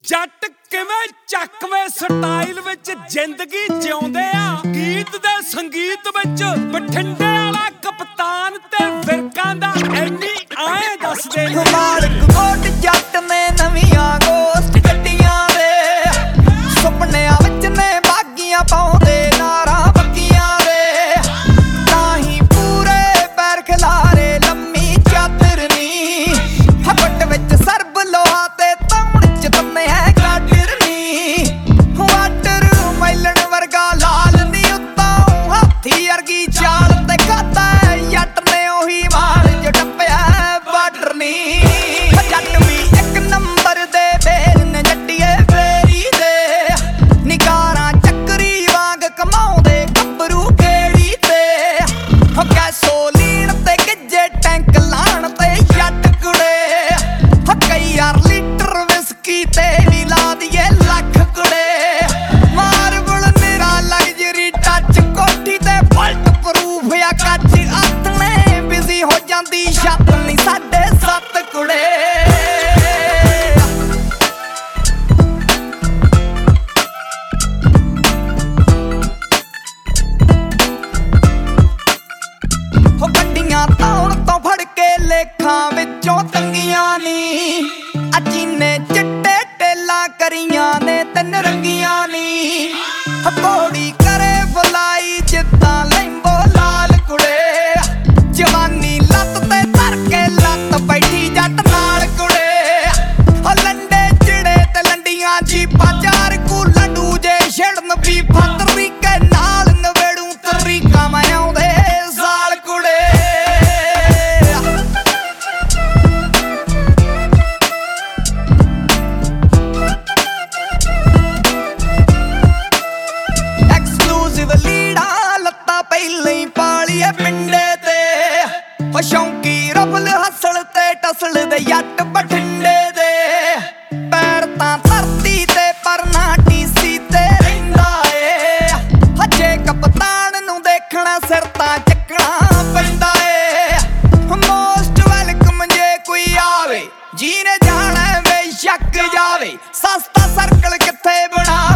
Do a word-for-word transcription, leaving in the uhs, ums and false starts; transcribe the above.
ਜੱਟ ਕਿਵੇਂ ਚੱਕਵੇਂ ਸਟਾਈਲ ਵਿੱਚ ਜ਼ਿੰਦਗੀ ਜਿਉਂਦੇ ਆ। ਗੀਤ ਦੇ ਸੰਗੀਤ ਵਿੱਚ ਬਠਿੰਡੇ ਵਾਲਾ ਕਪਤਾਨ ਤੇ ਫਿਰਕਾਂ ਦਾ ਐਨੀ ਆਏ ਦੱਸਦੇ ਨੇ। ਮਾਲਕ ਕੋਟ ਜੱਟ ਨੇ ਨਵੀਆਂ ਗੋਸਟ ਗੱਡੀਆਂ ਦੇ, ਸੁਪਨਿਆਂ ਵਿੱਚ ਨੇ ਬਾਗੀਆਂ ਪਾਉਂਦੇ ਨਾਰਾਂ ਬੱਕੀਆਂ ਦੇ। ਤਾਂ ਹੀ ਪੂਰੇ ਪੈਰ ਖਿਲਾਰੇ ਲੰਮੀ ਚਾਦਰ ਨੀ, ਹਪਟ ਵਿੱਚ ਸਰਬ ਲੋਹਾ ਤੇ ਤੌਣ ਚ ਤੰਨੇ ਹੈ ਗਾਡਰ ਨੀ। ਵਾਟਰ ਮੈਲਣ ਵਰਗਾ ਲਾਲ ਨੀ ਉੱਤੋਂ ਹਾਥੀ ਅਰਗੀ ਚਾਲ ਤੇ ਖਾਦਾ ਜੱਟ ਨੇ ਉਹੀ ਮਾਲ ਜੋ ਟੱਪਿਆ ਬਾਰਡਰ ਨੀ। ਜੱਟ ਵੀ ਇੱਕ ਨੰਬਰ ਦੇ ਬੇਰ ਨੇ ਜੱਟੀਏ ਫੇਰੀ ਦੇ, ਨਿਕਾਰਾਂ ਚੱਕਰੀ ਵਾਂਗ ਕਮਾਉਂਦੇ ਗੱਭਰੂ ਗੇੜੀ ਤੇ। ਹੋ ਗੈਸੋਲੀਨ ਤੇ ਗਿੱਜੇ ਟੈਂਕ ਲਾਣ ਤੇ ਜੱਟ ਕੁੜੇ, ਹੋ ਕਈ ਯਾਰ ਲੀਟਰ ਵਿਸਕੀ ਤੇ ਵੀ ਲਾ ਦੀਏ ਲੱਖ ਕੁੜੇ। ਮਾਰਬਲ ਨਿਰਾ ਲਗਜ਼ਰੀ ਟੱਚ ਕੋਠੀ ਤੇ ਬੁਲਟ ਪ੍ਰੂਫ ਆ ਕੱਚ ਆਥਣੇ ਬਿਜ਼ੀ ਹੋ ਜਾਂਦੀ ਛੱਤ ਨੀ ਸਾਡੇ ਸੱਤ ਕੁੜੇ। ਹੋ ਗੱਡੀਆਂ ਧੌਣ ਤੋਂ ਫੜ ਕੇ ਲੇਖਾਂ ਵਿੱਚੋਂ ਤੰਗੀਆਂ ਨੀ, ਅਜੀਨੇ ਚਿੱਟੇ ਟੇਲਾਂ ਕਰੀਆਂ ਨੇ ਤਿੰਨ ਰੰਗੀਆਂ ਨੀ। ਹਕੋੜੀ ਕਰੇ ਫੁਲਾਈ ਜਿੱਦਾਂ ਲੈਂਬੋ ਲਾਲ ਕੁੜੇ, ਜਵਾਨੀ ਲੱਤ ਤੇ ਧਰ ਕੇ ਲੱਤ ਬੈਠੀ ਜੱਟ ਨਾਲ ਕੁੜੇ। ਹੋ ਲੰਡੇ ਚਿੜੇ ਤੇ ਲੰਡੀਆਂ ਜੀਪਾਂ ਚਾਰ ਕੂ ਲੰਡੂ ਜੇ ਛਿੜਨ ਵੀ ਤਰੀਕੇ ਨਾਲ ਨਵੇੜੂ ਤਰੀਕਾ ਮੈਂ ਆਉਂਦੇ ਸਾਲ ਕੁੜੇ। ਐਕਸਕਲੂਸਿਵ ਲੀੜਾ ਲੱਤਾਂ ਪਹਿਲਾਂ ਹੀ ਪਾਲੀਏ ਪਿੰਡੇ ਤੇ, ਹੋ ਸ਼ੌਂਕੀ ਰਫਲ ਹਸਲ ਤੇ ਟਸਲ ਦੇ ਜੱਟ ਬਠਿੰਡੇ ਦੇ। ਪੈਰ ਤਾਂ ਧਰਤੀ ਤੇ ਪਰ ਨਾ ਟੀਸੀ ਤੇ ਰਹਿੰਦਾ ਏ, ਹਜੇ ਕਪਤਾਨ ਨੂੰ ਦੇਖਣਾ ਸਿਰ ਤਾਂ ਚੱਕਣਾ ਪੈਂਦਾ ਏ। ਮੋਸਟ ਵੈਲਕਮ ਜੇ ਕੋਈ ਆਵੇ, ਜਿਹਨੇ ਜਾਣਾ ਬੇਸ਼ੱਕ ਜਾਵੇ, ਸਸਤਾ ਸਰਕਲ ਕਿੱਥੇ ਬਣਾ